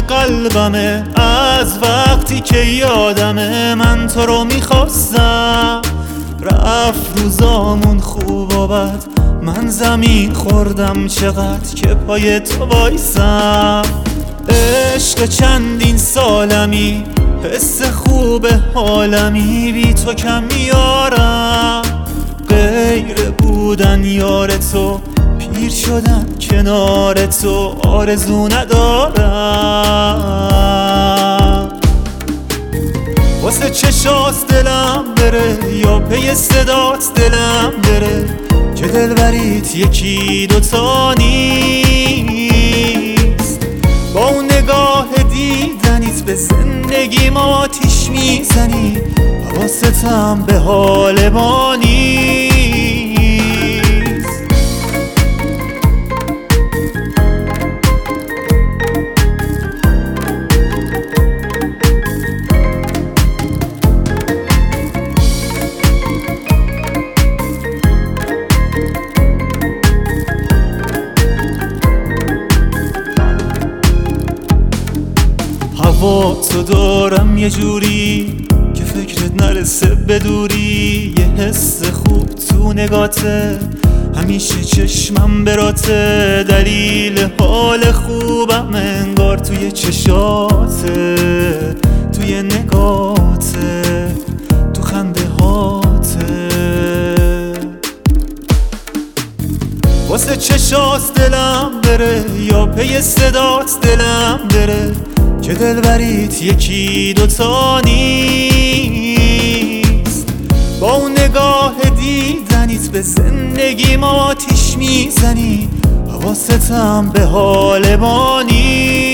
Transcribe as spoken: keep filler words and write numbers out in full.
قلبمه، از وقتی که یادمه من تو رو میخواستم. رفت روزامون خوب و بد، من زمین خوردم چقدر که پای تو وایسم. عشق چندین سالمی، حس خوب حالمی، بی تو کم میارم. غیر بودن یار تو، پیر شدن کنار تو آرزو ندارم. واسه چشاست دلم بره یا پی صدات دلم بره، که دلبریت یکی دوتا نیست. با اون نگاه دیدنیت به زندگی ما آتیش میزنی، حواستم به حال ما نیست. هوا تو دارم یه جوری که فکرت نرسه بدوری. یه حس خوب تو نگاته، همیشه چشمم براته. دلیل حال خوبم انگار توی چشاته، توی نگاته، تو خنده هاته. واسه چشاست دلم بره یا پی صدات دلم بره، که دلبریت یکی دوتا نیست. با اون نگاه دیدنیت به زندگی ما آتیش میزنی، حواستم به حال ما نیست.